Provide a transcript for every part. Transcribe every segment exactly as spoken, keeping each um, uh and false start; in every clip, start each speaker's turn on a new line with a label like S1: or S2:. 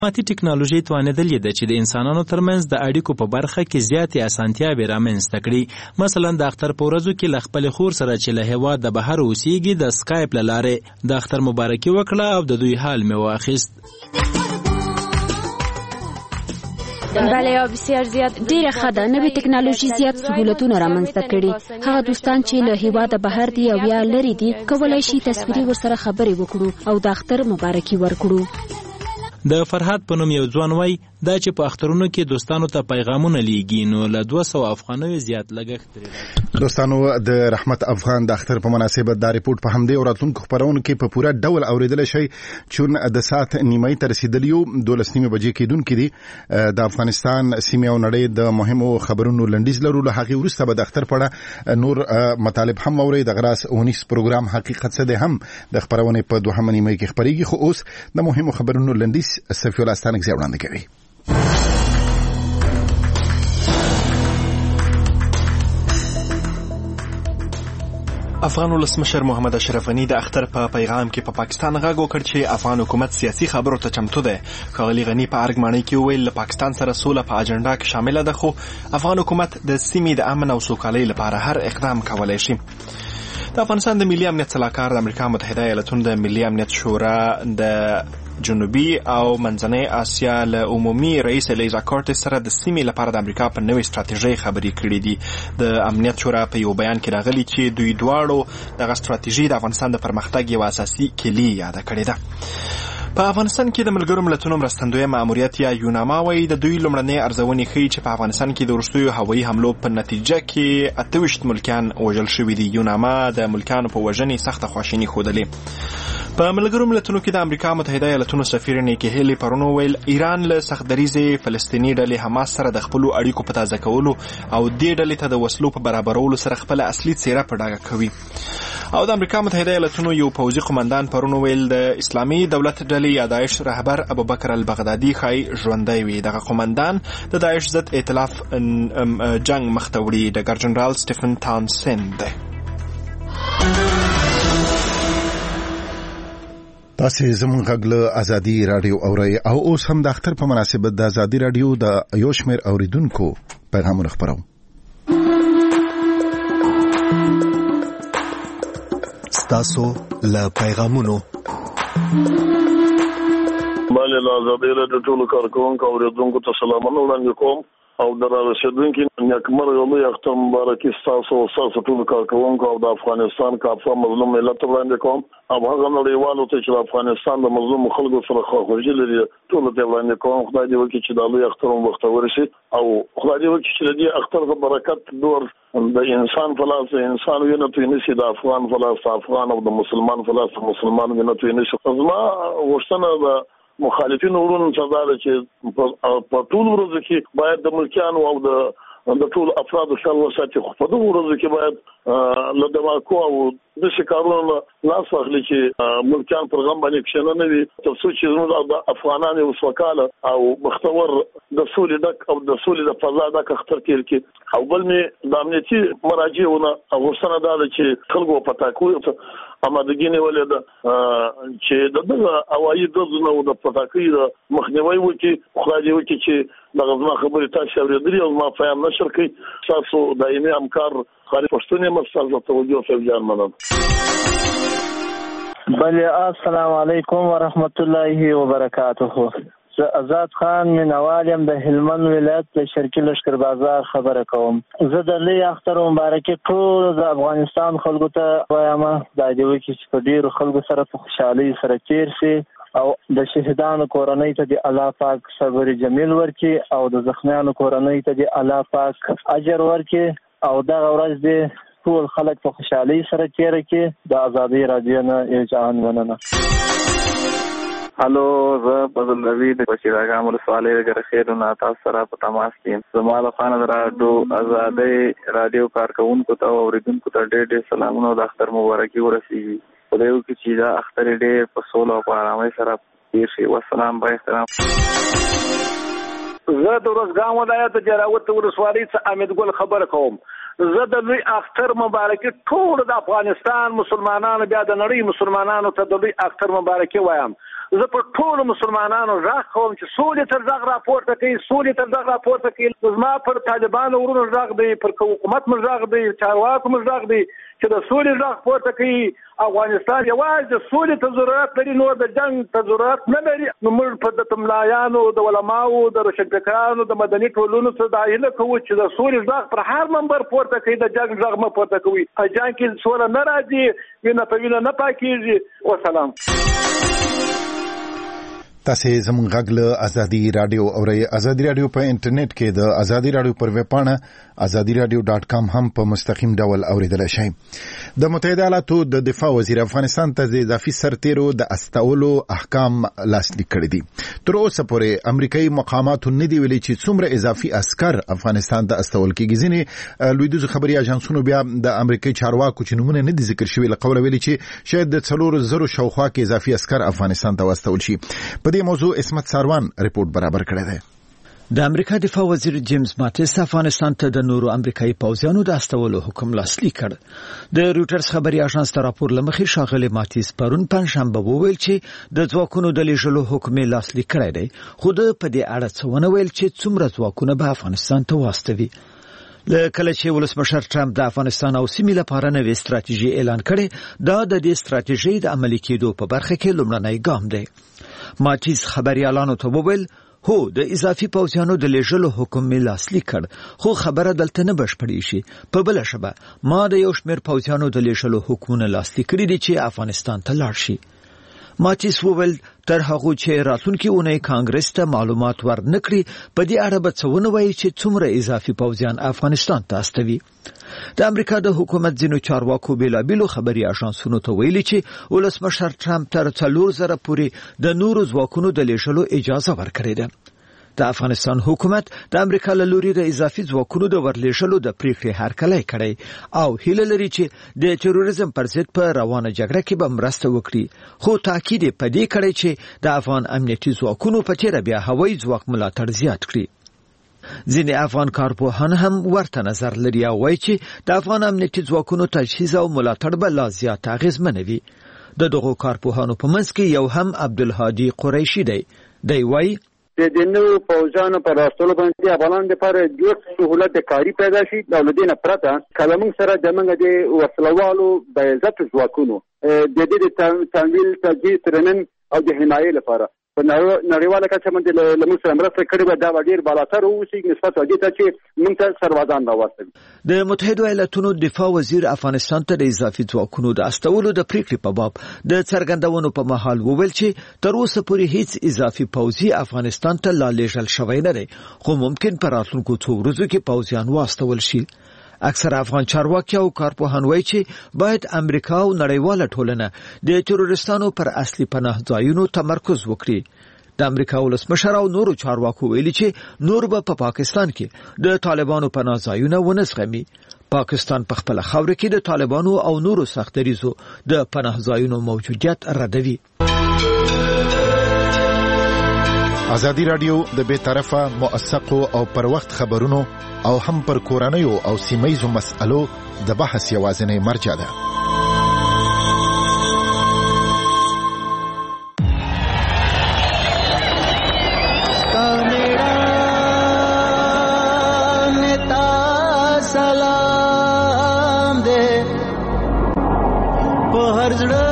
S1: ماتي ټکنالوژي توانیدلې ده چې د انسانانو ترمنځ د اړیکو په برخه کې زیاتې اسانتیاوې رامنځته کړي. مثلا د اختر په ورځو کې له خپلې خور سره چې له هېواد د بهر اوسېږي د سکایپ له لارې د اختر مبارکي وکړه او د دوی حال مې واخیست.
S2: بله یا بسیار زیات ډیره ښه ده. نوې ټکنالوژي زیات سهولتونه رامنځته کړي. هغه دوستان چې له هېواده بهر دي او یا لرې دي کولی شي تصویري ورسره خبرې وکړو او د اختر مبارکي ورکړو.
S1: د فرهاد په نوم یو ځوان وای دا چې په اخترونو کې دوستانو ته پیغامونه لیږي نو له دوه سوه افغانیو زیات لګښت لري.
S3: دوستانو د رحمت افغان د اختر په مناسبت دا ریپورت په همدې او راتلونکو خپرونو کې په پوره ډول اوریدلی شئ چون د ساعت نیمایي ته رسېدلي یو دولس نیمې بجې کېدونکي دي. د افغانستان سیمې او نړۍ د مهمو خبرونو لنډیز لرو. له هغې وروسته به د اختر په اړه نور مطالب هم واورئ. د غراس اونیس پروګرام حقیقت څه دی هم د خپرونې په دوهمه نیمایي کې خپرېږي. خو اوس د مهمو خبرونو لنډیز صفي الله استانکزی وړاندې کوي.
S4: افغان ولسمشر محمد اشرف غني د اختر په پیغام کې په پاکستان غږ وکړ چې افغان حکومت سیاسي خبرو ته چمتو دی. ښاغلي غني په ارګمانۍ کې وویل له پاکستان سره سوله په اجنډا کې شامله ده خو افغان حکومت د سیمې د امن او سوکالۍ لپاره هر اقدام کولی شي. د افغانستان د ملي امنیت سلاکار د امریکا متحده ایالتونو د ملي امنیت شورا د جنوبي او منځنۍ آسیا له عمومي رئیس لیزا کورټس سره د سیمې لپاره د امریکا په نوې ستراتیژۍ خبرې کړې دي. د امنیت شورا په یو بیان کې راغلي چې دوی دواړو دغه ستراتیژي د افغانستان د پرمختګ یو اساسي کلي یاده کړې ده. په افغانستان کې د ملګرو ملتونو مرستندوی ماموریت یا یوناما وایي د دوی لومړنۍ ارزونې ښیي چې په افغانستان کې د وروستیو هوایي حملو په نتیجه کې اته ویشت ملکیان وژل شوي دي. یوناما د ملکیانو په وژنې سخته خواشیني ښودلې. په ملګرو ملتونو کې د امریکا متحده ایالتونو سفیر نیکي هیلي پرون وویل ایران له سختدریزې فلسطیني ډلې حماس سره د خپلو اړیکو په تازه کولو او دې ډلې ته د وسلو په برابرولو سره خپله اصلي څیره په ډاګه کوي. او د امریکا متحده ایالتونو یو پوځي قومندان پرون وویل د اسلامي دولت ډلې یا داعش رهبر ابوبکر البغدادي ښایي ژوندی وي. دغه قومندان د داعش ضد ائتلاف جنگ مخ ته وړي. ډګر جنرال سټیفن تاونسند دی.
S3: تاسې زموږ غږ له ازادي راډیو اورئ او اوس هم د اختر په مناسبت د ازادي راډیو د یو شمېر اوریدونکو پیغامونه خپرو.
S5: ستاسو له پیغامونو
S6: بله له ازادي راډیو ټولو کارکوونکو او اوریدونکو ته سلامونه وړاندې کوم او د رارسېدونکي نیکمرغه لوی اختر مبارکي ستاسو او ستاسو ټولو کارکوونکو او د افغانستان کافه مظلوم ملت ته وړاندې کوم او هغه نړیوالو ته چې د افغانستان د مظلومو خلکو سره خواخوږي لري ټولو ته وړاندې کوم. خدای دې وکړي چې دا لوی اختر مو وخته ورسي او خدای دې وکړي چې د دې اختر په برکت دور د انسان په لاس د انسان وینه توی نشي، د افغان په لاس د افغان او د مسلمان په لاس د مسلمان وینه توی نشي. زما غوښتنه د مخالفین ورونو څخه دا چې په ټول ورځ کې باید د ملکیانو او د د ټول افرادو خیال وساتي. خو په دغه ورځو کې باید له دماکو او د شکارونو لاس واخلي چې ملکیان پر غم باندې کښېنه نه وي تر څو چې زموږ د افغانان یو سوکاله او بختور د سولې ډک او د سولې د فضا ډک اختر تېر کړي. او بل مې د امنیتي مراجعونه غوښتنه دا ده چې خلکو په ټاکلو آمادګي نیولې ده چې د دغه هوایي ډزو او د پټاکۍ د مخنیوي وکړي. خدای دې وکړي چې دغه زما خبرې تاسو اورېدلې او زما پیغام نشر کړئ. تاسو دایمي همکار خالد پښتون یم. ستاسو توجه صاحب جان منم.
S7: بله السلام علیکم ورحمت الله وبرکاته. زه آزاد خان مینوال یم د هلمند ولایت د شرقي لښکر بازار خبره کوم. زه د لوی اختر مبارکي ټول د افغانستان خلکو ته وایم دا دې وکړي چې په ډېرو خلکو سره په خوشحالۍ سره تېر شي او د شهیدانو کورنۍ ته د الله پاک صبر جمیل ورکړي او د زخمیانو کورنۍ ته د الله پاک اجر ورکړي او دغه ورځ دې ټول خلک په خوشحالۍ سره تېره کړي. د ازادۍ راډیو نه یو جهان مننه.
S8: هلو زه فضل روي د بشیر اګام ولسوالۍ د ګرخېرو نه تاسو سره په تماس کې یم. زما لخوا د راډیو ازادۍ راډیو کارکوونکو ته او اورېدونکو ته ډېر ډېر سلامونه او د اختر مبارکي ورسېږي. خدای وکړي چې دا اختر ډېر په سوله او په ارامۍ سره تېر شي. والسلام با احترام.
S9: زه د روزګان ولایت د جراوت ولسوالۍ څخه امید ګل خبره کوم. زه د لوی اختر مبارکي ټول د افغانستان مسلمانانو بیا د نړۍ مسلمانانو ته د لوی اختر مبارکي وایم. زه په ټولو مسلمانانو غږ کوم چې سولې تر غږ راپورته کوي، سولې تر غږ راپورته کوي. زما پر طالبانو ورونو غږ دی، پر حکومت مو غږ دی، چارواکو مو غږ دی چې د سولې غږ پورته کوي. افغانستان یوازې د سولې ته ضرورت لري، نور د جنگ ته ضرورت نه لري. نو موږ په د ملایانو، د علماو، د روشنفکرانو، د مدني ټولنو څخه دا هیله کوو چې د سولې غږ پر هر منبر پورته کوي، د جنگ غږ مه پورته کوي. په جنگ کې سوله نه راځي، وینه په وینه نه پاکیږي. وسلام.
S3: تاسو زموږ غږ له ازادي رادیو اورئ. ازادي رادیو په انټرنیټ کې د ازادي رادیو پر ویب پاڼه ازادي رادیو ډاټ کام هم په مستقیم ډول اوریدل شي. د متحده ایالاتو د دفاع وزیر افغانستان ته د اضافي سرتیرو د استولو احکام لاسلیک کړي دي. تر اوسه پورې امریکایي مقاماتو نه دی ویلي چې څومره اضافي عسكر افغانستان ته استول کېږي. ځینې لویدیځو خبري اژانسونو بیا د امریکایي چارواکو چې نمونه نه دي ذکر شوي له قوله ویلي چې شاید د څلور زرو شاوخوا کې اضافي عسكر افغانستان ته واستول شي. په دې موضوع اسمت ساروان ریپورت برابر کړی دی.
S10: د امریکا دفاع وزیر جیمز ماتیس افغانستان ته د نورو امریکایي پوځیانو د استولو حکم لاسلیک کړ. د رويټرز خبري اژانس ته راپور لمخې ښاغلی ماتیس پرون پنځشنبه وویل چې د ځواکونو د لیږلو حکم لاسلیک کړی دی، خو د په دې اړه څه ونه ویل چې څومره ځواکونه به افغانستان ته واستوي. کله چې ولسمشر ټرمپ د افغانستان او سیمې لپاره نوې ستراتیژي اعلان کړي، دا د دې ستراتیژۍ د عملي کېدو په برخه کې لومړنی ګام دی. ماتیس خبريالانو ته وویل، هو د اضافي پوځیانو د لیږلو حکم می لاسلیک کړ، خو خبره دلته نه بشپړی شي. په بل شبه ما د یو شمېر پوځیانو د لیږلو حکمونه لاسلیک کړي دي چې افغانستان ته لاړ شي. ماتیس وویل تر هغه چې راتلونکي اونۍ کانګرس ته معلومات ورنکړي، په دې اړه به څه ونه وایي چې څومره اضافي پوځیان افغانستان ته استوي. د امریکا د حکومت ځینو چارواکو بیلابیلو خبري اژانسونو ته ویلي چې ولسمشر ټرمپ تر څلور زره پورې د نورو ځواکونو د لیږلو اجازه ورکړې ده. د افغانستان حکومت د امریکا له لوري د اضافي ځواکونو د ورلیږلو د پریکړې هرکلی کړی او هیله لري چې د تروریزم پر ضد په روانه جګړه کې به مرسته وکړي، خو تاکید یې په دې کړی چې د افغان امنیتي ځواکونو په تیره بیا هوایي ځواک ملاتړ زیات کړي. ځینې افغان کارپوهان هم ورته نظر لري او وایي چې د افغان امنیتي ځواکونو تجهیز او ملاتړ به لا زیات اغېزمنه وي. د دغو کارپوهانو په منځ کې یو هم عبدالهادي قریشي دی. دی وایي
S11: د نوو پوځیانو پر راستلو باندې افغانانو لپاره ډېر سهولت د کاري پیدا شي. د ولدین پرته کله موږ سره د موږ د وسلوالو د عزت ځواکونو د دې د تمویل تجهیز ترنن او د حمایې لپاره په نړیواله کچه باندې له موږ سره مرسته کړې وه، دا به ډېر بالاتر واوسي نسبت دې ته چې موږ ته سربازان راواستوي.
S10: د متحده ایالاتونو دفاع وزیر افغانستان ته د اضافي ځواکونو د استولو د پریکړې په باب د څرګندونو په مهال وویل چې تر اوسه پورې هیڅ اضافي پوځي افغانستان ته لا لیږل شوی نه دی، خو ممکن په راتلونکو څو ورځو کې پوځیان واستول شي. اکثر افغان چارواکي او کارپوهان وایي چې باید امریکا او نړیواله ټولنه د تروریستانو پر اصلي پناه ځایونو تمرکز وکړي. د امریکا ولسمشر او نورو چارواکو ویلي چې نور به په پاکستان کې د طالبانو پناه ځایونه ونه زغمي. پاکستان په خپل خاور کې د طالبانو او نورو سختدریزو د پناه ځایونو موجودیت ردوي.
S3: ازادي رادیو د بے طرفه موثقو او پر وخت خبرونو او هم پر کورنیو او سیمایزو مسألو د بحث یوازینی مرجع ده.
S12: سلام دے په هر ځړه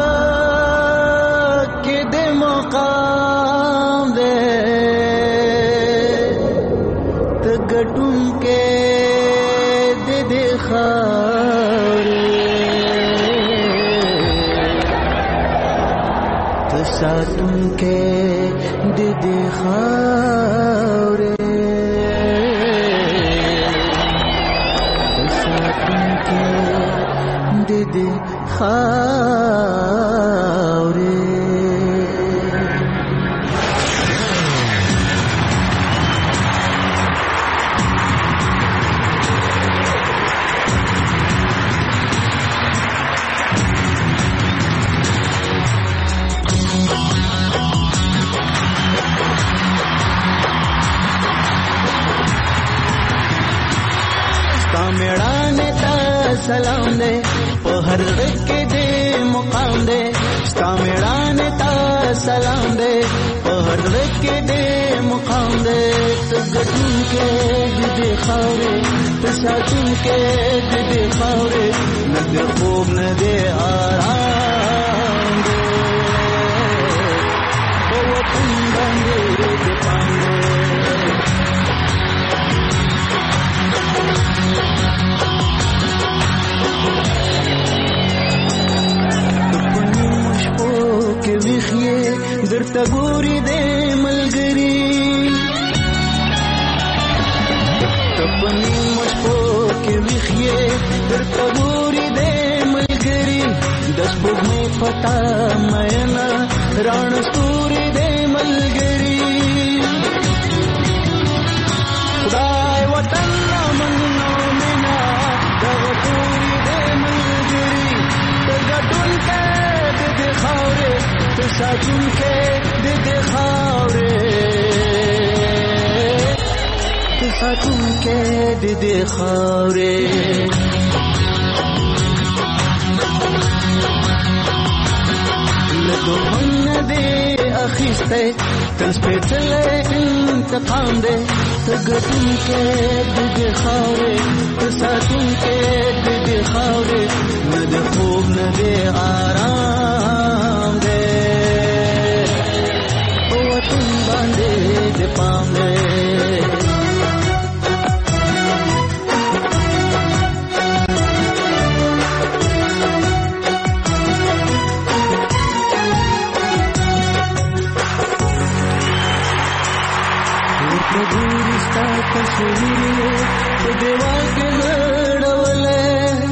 S12: کې د مقام دے ته ګټون کې د دې خاورې ته ساتون کې د دې خاورې د دې خاورې. ستا میړانې ته سلام دی په هر ځای کې دې مقام دے ستا میړانه تا سلام دے په هر لکه دې مقام دے ته ګټون کې دې خاورې ته ساتون کې دې خاورې نه دې خوب نه دې آرام دے په وطن باندې دې پام دے درته ګوري دې ملګری تپنی مشپو کې ویخې درته ګوري دې ملګری د سپوږمۍ پتا مېنا رڼ ستوري دې ملګری خدای وطن منو مینا د ګوري دې ملګری ته ګټون کې دې خاورې ته ساتون کې دې خاورې ته ساتون کې دې خاورې له دومره دې اخیسته تل سپېڅلې انتقام دې ته ګټون کې دې خاورې ته ساتون کې دې خاورې نه دې خوب نه دې آرام دې وطن باندې دې پام دې ورته تصویر په دیوال کې لړولې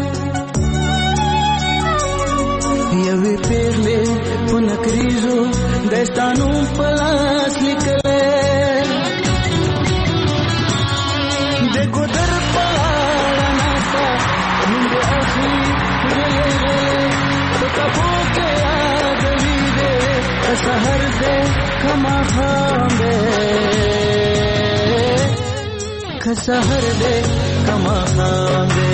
S12: یوې پیغلې په نکریزو دستانو په لاس لیکلې د ګودر په لاره ناسته نوم د اخلي غلې په کپو کې یادوي دې که سحر دې که ماښام دې که سحر دې که ماښام دې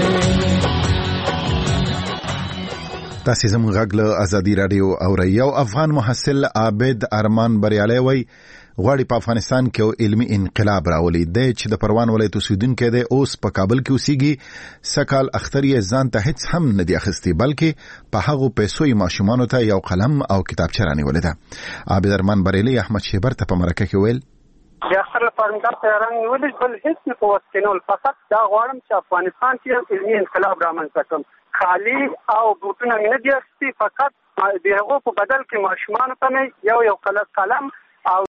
S3: تاسې زموږ غږ له ازادي راډیو اورئ. یو افغان محصل عابد ارمان بریالی وایي غواړي په افغانستان کې یو علمي انقلاب راولي. دی چې د پروان ولایت اوسېدونکی دی اوس په کابل کې اوسېږي. سږکال اختر یې ځان ته هېڅ هم نه دی اخیستی بلکې په هغو پیسو یې ماشومانو ته یو قلم او کتابچه رانیولې ده. عابد ارمان بریالی احمد شیبر ته په مرکه کې ویل
S13: د اختر لپاره مې دا تیاران نیولې بل هېڅ نه په وس کې نه ول فقط دا غواړم چې افغانستان کې یو علمي انقلاب رامنځته کړم. خالي او بوټونه مې نه دي اخیستي فقط د هغو په بدل کې ماشومانو ته مې یو یو قلم